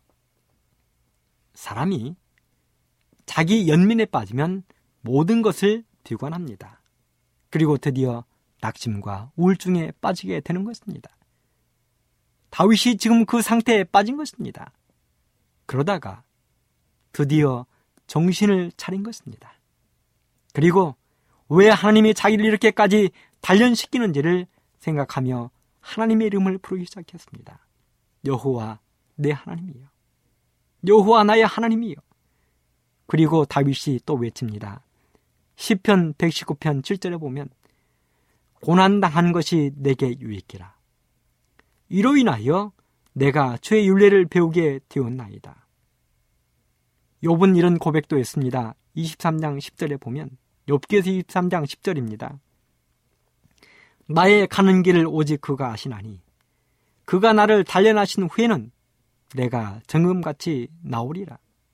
사람이 자기 연민에 빠지면 모든 것을 뒤관합니다. 그리고 드디어 낙심과 우울증에 빠지게 되는 것입니다. 다윗이 지금 그 상태에 빠진 것입니다. 그러다가 드디어 정신을 차린 것입니다. 그리고 왜 하나님이 자기를 이렇게까지 단련시키는지를 생각하며 하나님의 이름을 부르기 시작했습니다. 여호와 내 하나님이여, 여호와 나의 하나님이여. 그리고 다윗이 또 외칩니다. 시편 백십구 편 칠 절에 보면 고난당한 것이 내게 유익이라. 이로 인하여 내가 주의 율례를 배우게 되었나이다. 욥은 이런 고백도 했습니다. 이십삼 장 십 절에 보면 욥기에서 이십삼 장 십 절입니다. 나의 가는 길을 오직 그가 아시나니 그가 나를 단련하신 후에는 내가 정금같이 나오리라.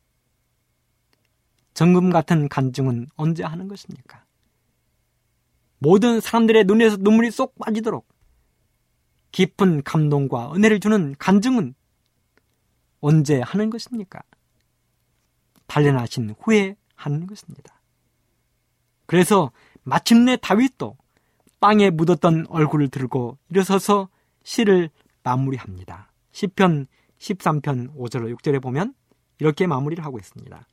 정금 같은 간증은 언제 하는 것입니까? 모든 사람들의 눈에서 눈물이 쏙 빠지도록 깊은 감동과 은혜를 주는 간증은 언제 하는 것입니까? 단련하신 후에 하는 것입니다. 그래서 마침내 다윗도 땅에 묻었던 얼굴을 들고 일어서서 시를 마무리합니다. 시편 십삼 편 오 절로 육 절에 보면 이렇게 마무리를 하고 있습니다.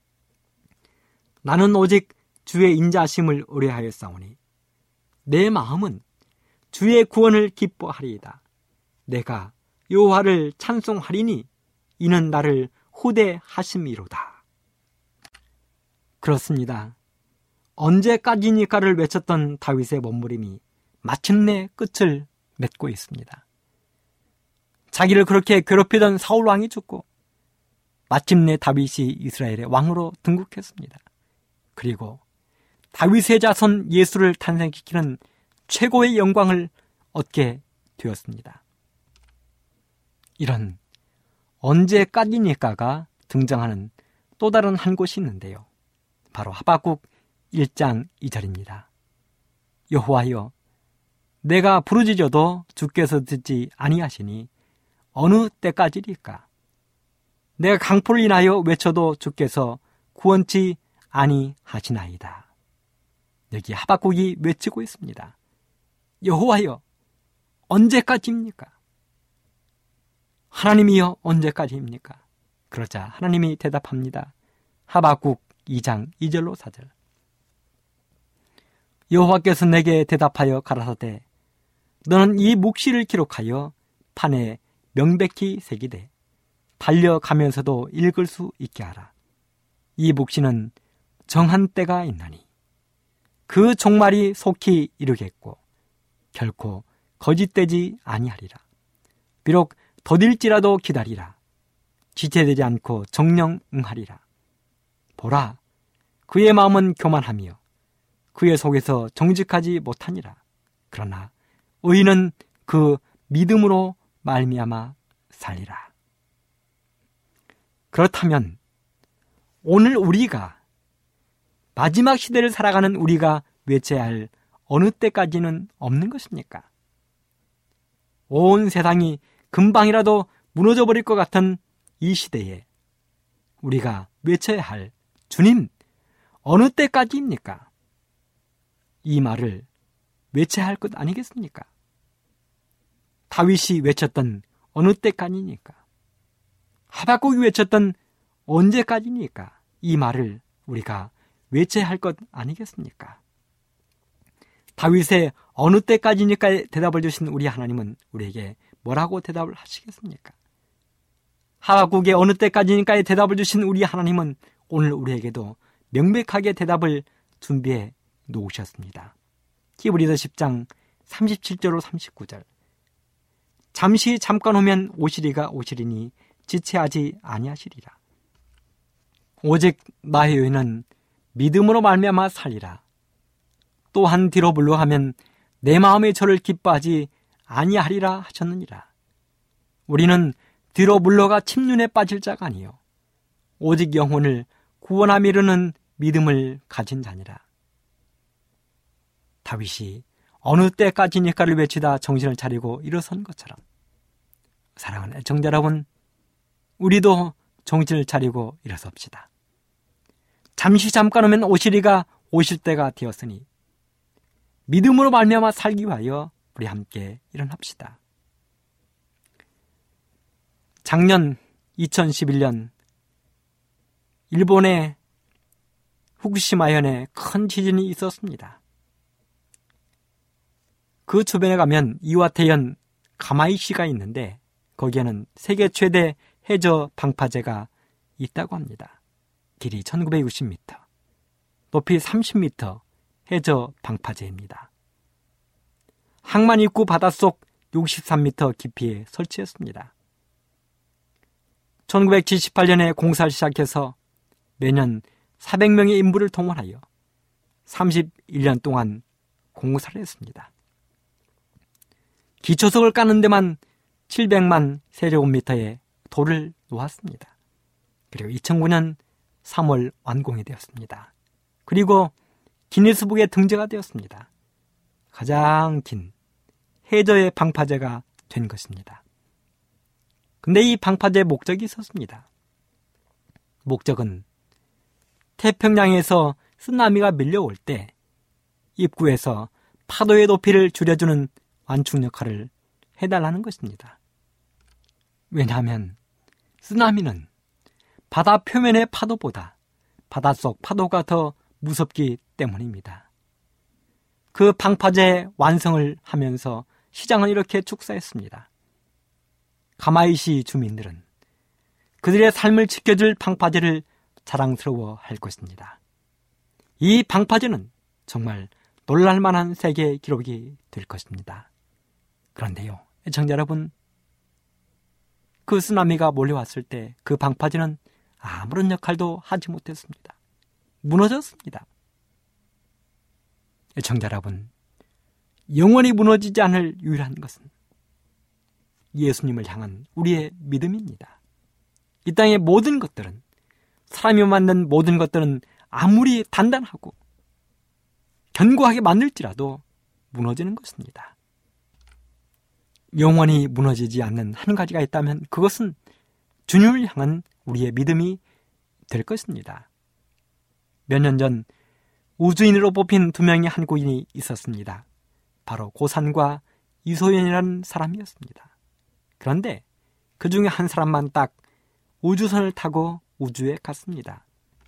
나는 오직 주의 인자하심을 의뢰하였사오니 내 마음은 주의 구원을 기뻐하리이다. 내가 여호와를 찬송하리니 이는 나를 후대하심이로다. 그렇습니다. 언제까지니까를 외쳤던 다윗의 몸부림이 마침내 끝을 맺고 있습니다. 자기를 그렇게 괴롭히던 사울 왕이 죽고 마침내 다윗이 이스라엘의 왕으로 등극했습니다. 그리고 다윗의 자손 예수를 탄생시키는 최고의 영광을 얻게 되었습니다. 이런 언제까지니까가 등장하는 또 다른 한 곳이 있는데요. 바로 하박국 일 장 이 절입니다. 여호와여, 내가 부르짖어도 주께서 듣지 아니하시니 어느 때까지리까? 내가 강포를 인하여 외쳐도 주께서 구원치 아니하시나이다. 여기 하박국이 외치고 있습니다. 여호와여, 언제까지입니까? 하나님이여, 언제까지입니까? 그러자 하나님이 대답합니다. 하박국 이 장 이 절로 사 절. 여호와께서 내게 대답하여 가라사대 너는 이 묵시를 기록하여 판에 명백히 새기되 달려가면서도 읽을 수 있게 하라. 이 묵시는 정한 때가 있나니 그 종말이 속히 이르겠고 결코 거짓되지 아니하리라. 비록 더딜지라도 기다리라. 지체되지 않고 정령 응하리라. 보라, 그의 마음은 교만하며 그의 속에서 정직하지 못하니라. 그러나 의인은 그 믿음으로 말미암아 살리라. 그렇다면 오늘 우리가, 마지막 시대를 살아가는 우리가 외쳐야 할 어느 때까지는 없는 것입니까? 온 세상이 금방이라도 무너져 버릴 것 같은 이 시대에 우리가 외쳐야 할 주님, 어느 때까지입니까? 이 말을 외쳐야 할 것 아니겠습니까? 다윗이 외쳤던 어느 때까지니까? 하박국이 외쳤던 언제까지니까? 이 말을 우리가 외쳐야 할 것 아니겠습니까? 다윗의 어느 때까지니까 대답을 주신 우리 하나님은 우리에게 뭐라고 대답을 하시겠습니까? 하박국의 어느 때까지니까의 대답을 주신 우리 하나님은 오늘 우리에게도 명백하게 대답을 준비해 놓으셨습니다. 히브리서 십 장 삼십칠 절로 삼십구 절. 잠시 잠깐 오면 오시리가 오시리니 지체하지 아니하시리라. 오직 나의 의는 믿음으로 말미암아 살리라. 또한 뒤로 물러가면 내 마음의 저를 기뻐하지 아니하리라 하셨느니라. 우리는 뒤로 물러가 침륜에 빠질 자가 아니요 오직 영혼을 구원함에 이르는 믿음을 가진 자니라. 다윗이 어느 때까지니까를 외치다 정신을 차리고 일어선 것처럼 사랑하는 애청자 여러분, 우리도 정신을 차리고 일어섭시다. 잠시 잠깐 오면 오시리가 오실 때가 되었으니 믿음으로 말미암아 살기 위하여 우리 함께 일어납시다. 작년 이천십일 년 일본의 후쿠시마현에 큰 지진이 있었습니다. 그 주변에 가면 이와테현 가마이시가 있는데 거기에는 세계 최대 해저 방파제가 있다고 합니다. 길이 천구백육십 미터, 높이 삼십 미터 해저 방파제입니다. 항만 입구 바닷속 육십삼 미터 깊이에 설치했습니다. 천구백칠십팔 년에 공사를 시작해서 매년 사백 명의 인부를 동원하여 삼십일 년 동안 공사를 했습니다. 기초석을 까는 데만 칠백만 세제곱미터의 돌을 놓았습니다. 그리고 이천구 년 삼월 완공이 되었습니다. 그리고 기니스북에 등재가 되었습니다. 가장 긴 해저의 방파제가 된 것입니다. 근데 이 방파제의 목적이 있었습니다. 목적은 태평양에서 쓰나미가 밀려올 때 입구에서 파도의 높이를 줄여주는 완충 역할을 해달라는 것입니다. 왜냐하면 쓰나미는 바다 표면의 파도보다 바닷속 파도가 더 무섭기 때문입니다. 그 방파제 완성을 하면서 시장은 이렇게 축사했습니다. 가마이시 주민들은 그들의 삶을 지켜줄 방파제를 자랑스러워할 것입니다. 이 방파제는 정말 놀랄만한 세계 기록이 될 것입니다. 그런데요, 애청자 여러분, 그 쓰나미가 몰려왔을 때 그 방파제는 아무런 역할도 하지 못했습니다. 무너졌습니다. 애청자 여러분, 영원히 무너지지 않을 유일한 것은 예수님을 향한 우리의 믿음입니다. 이 땅의 모든 것들은, 사람이 만든 모든 것들은 아무리 단단하고 견고하게 만들지라도 무너지는 것입니다. 영원히 무너지지 않는 한 가지가 있다면 그것은 주님을 향한 우리의 믿음이 될 것입니다. 몇 년 전 우주인으로 뽑힌 두 명의 한국인이 있었습니다. 바로 고산과 이소연이라는 사람이었습니다. 그런데 그 중에 한 사람만 딱 우주선을 타고 우주에 갔습니다.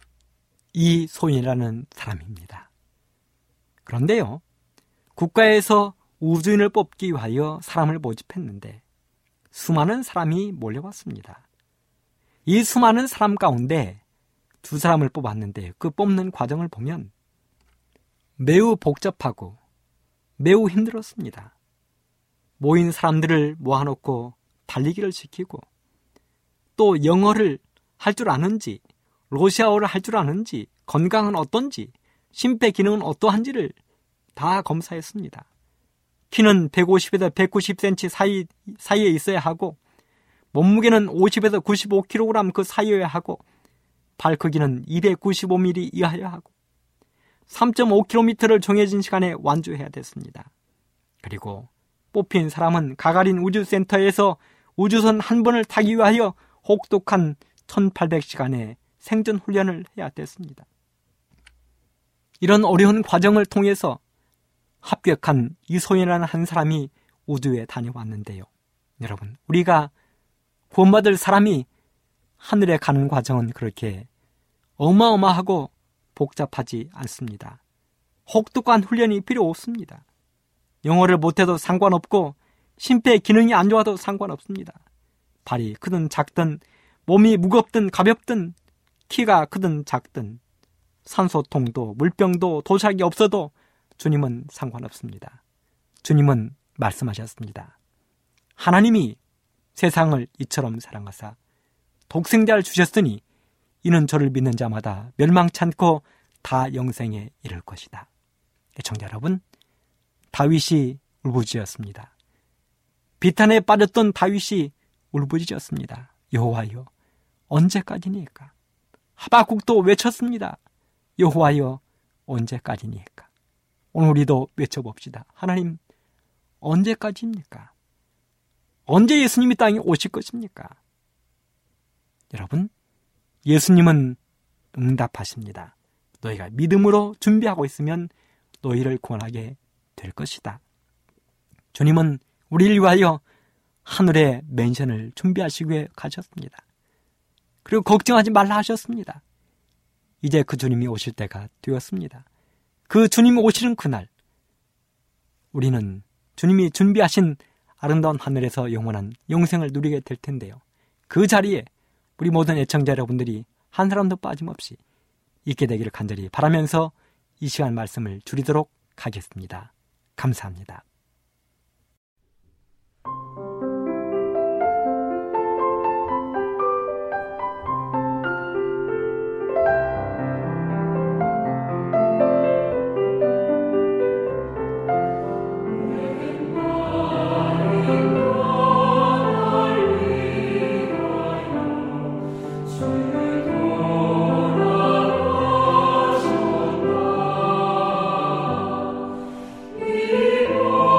이소연이라는 사람입니다. 그런데요, 국가에서 우주인을 뽑기 위하여 사람을 모집했는데 수많은 사람이 몰려왔습니다. 이 수많은 사람 가운데 두 사람을 뽑았는데 그 뽑는 과정을 보면 매우 복잡하고 매우 힘들었습니다. 모인 사람들을 모아놓고 달리기를 시키고 또 영어를 할 줄 아는지 러시아어를 할 줄 아는지 건강은 어떤지 심폐기능은 어떠한지를 다 검사했습니다. 키는 백오십에서 백구십 센티미터 사이, 사이에 있어야 하고 몸무게는 오십에서 구십오 킬로그램 그 사이에 하고 발 크기는 이백구십오 밀리미터 이하여야 하고 삼 점 오 킬로미터를 정해진 시간에 완주해야 됐습니다. 그리고 뽑힌 사람은 가가린 우주센터에서 우주선 한 번을 타기 위하여 혹독한 천팔백 시간의 생존 훈련을 해야 됐습니다. 이런 어려운 과정을 통해서 합격한 이소연이라는 한 사람이 우주에 다녀왔는데요. 여러분, 우리가 구원받을 사람이 하늘에 가는 과정은 그렇게 어마어마하고 복잡하지 않습니다. 혹독한 훈련이 필요 없습니다. 영어를 못해도 상관없고 심폐 기능이 안 좋아도 상관없습니다. 발이 크든 작든 몸이 무겁든 가볍든 키가 크든 작든 산소통도 물병도 도착이 없어도 주님은 상관없습니다. 주님은 말씀하셨습니다. 하나님이 세상을 이처럼 사랑하사 독생자를 주셨으니 이는 저를 믿는 자마다 멸망치 않고 다 영생에 이를 것이다. 애청자 여러분, 다윗이 울부짖었습니다. 비탄에 빠졌던 다윗이 울부짖었습니다. 여호와여, 언제까지니까? 하박국도 외쳤습니다. 여호와여, 언제까지니까? 오늘 우리도 외쳐봅시다. 하나님, 언제까지입니까? 언제 예수님이 땅에 오실 것입니까? 여러분, 예수님은 응답하십니다. 너희가 믿음으로 준비하고 있으면 너희를 구원하게 될 것이다. 주님은 우리를 위하여 하늘의 맨션을 준비하시기 위해 가셨습니다. 그리고 걱정하지 말라 하셨습니다. 이제 그 주님이 오실 때가 되었습니다. 그 주님이 오시는 그날 우리는 주님이 준비하신 아름다운 하늘에서 영원한 영생을 누리게 될 텐데요. 그 자리에 우리 모든 애청자 여러분들이 한 사람도 빠짐없이 있게 되기를 간절히 바라면서 이 시간 말씀을 줄이도록 하겠습니다. 감사합니다. Oh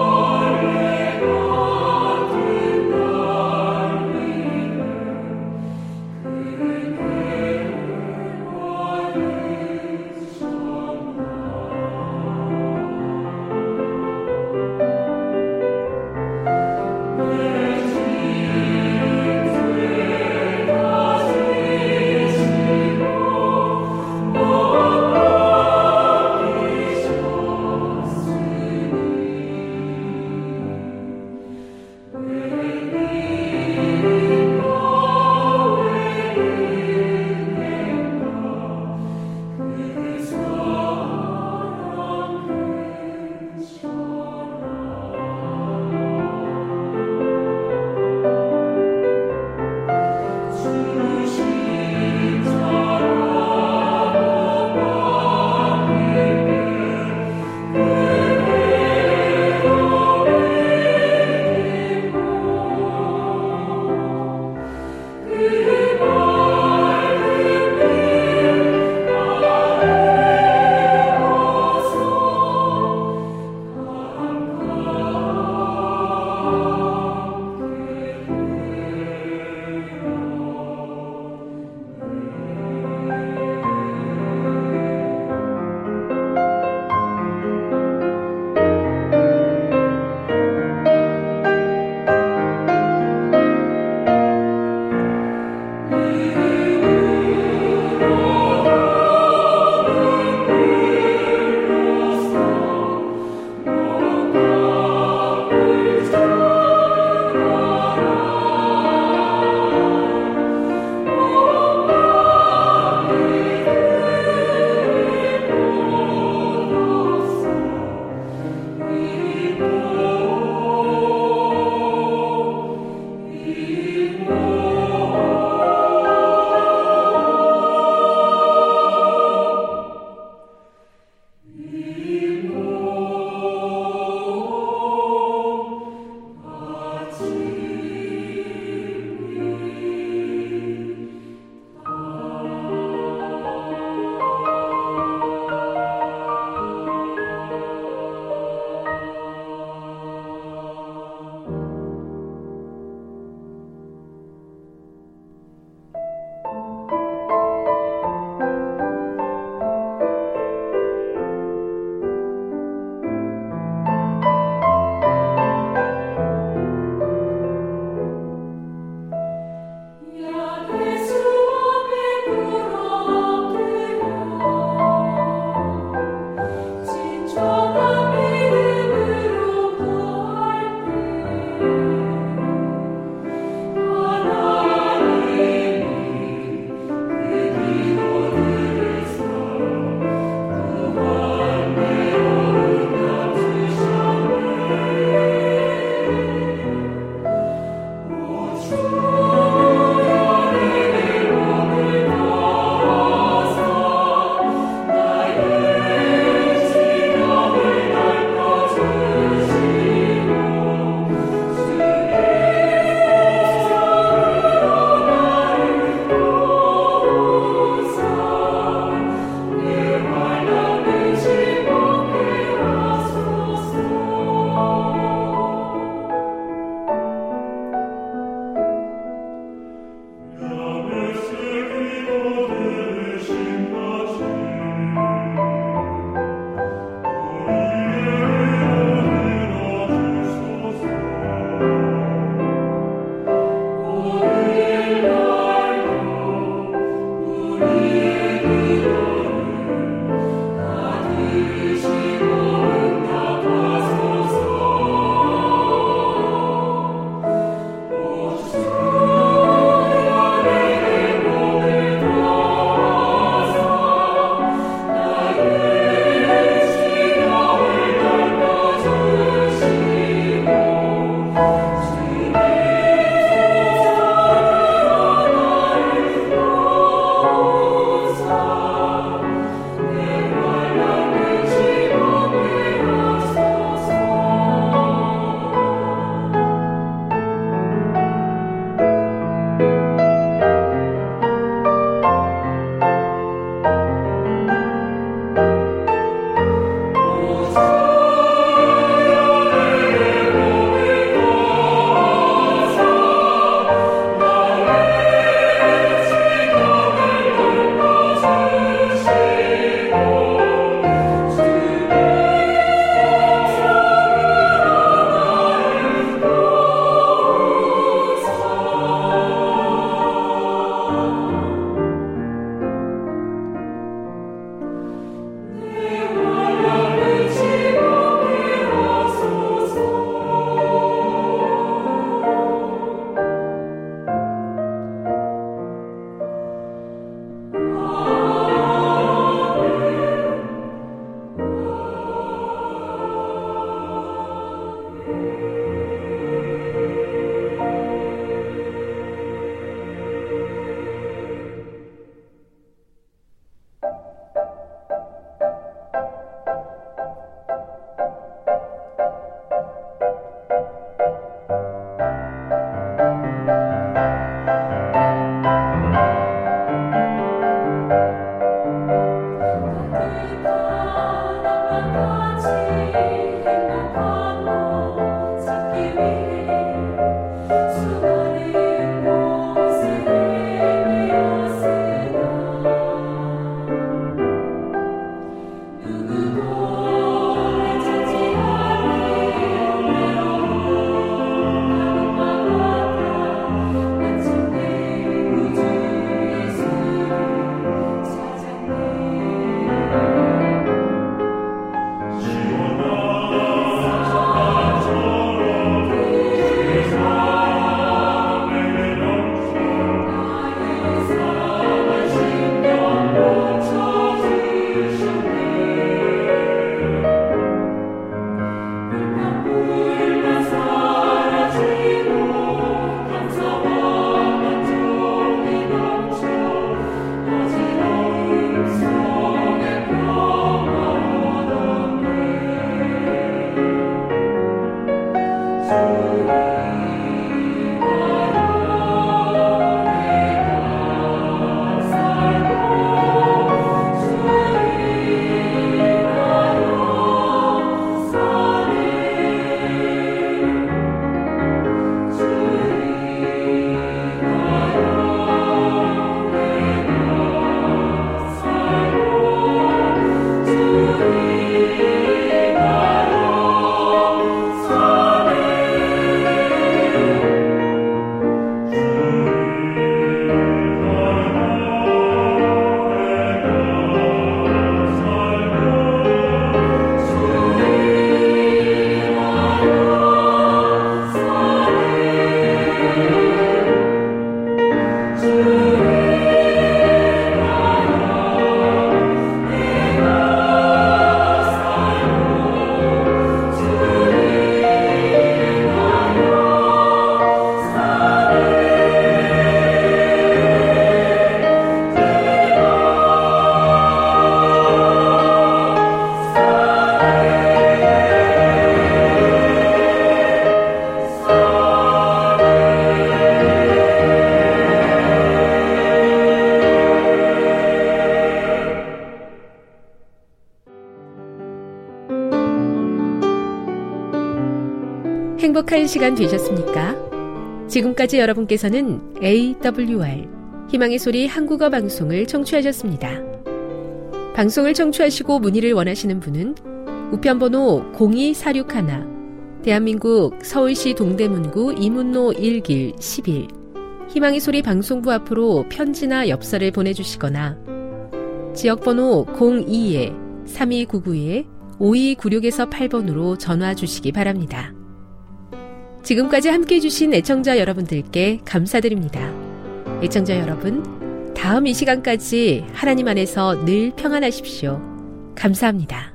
행복한 시간 되셨습니까? 지금까지 여러분께서는 에이더블유알 희망의 소리 한국어 방송을 청취하셨습니다. 방송을 청취하시고 문의를 원하시는 분은 우편번호 공이사육일, 대한민국 서울시 동대문구 이문로 일 길 십일 희망의 소리 방송부 앞으로 편지나 엽서를 보내주시거나 지역번호 공이 삼이구구 오이구육 팔 번으로 전화 주시기 바랍니다. 지금까지 함께해 주신 애청자 여러분들께 감사드립니다. 애청자 여러분, 다음 이 시간까지 하나님 안에서 늘 평안하십시오. 감사합니다.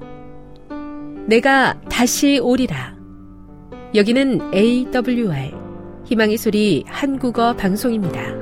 내가 다시 오리라. 여기는 에이더블유알 희망의 소리 한국어 방송입니다.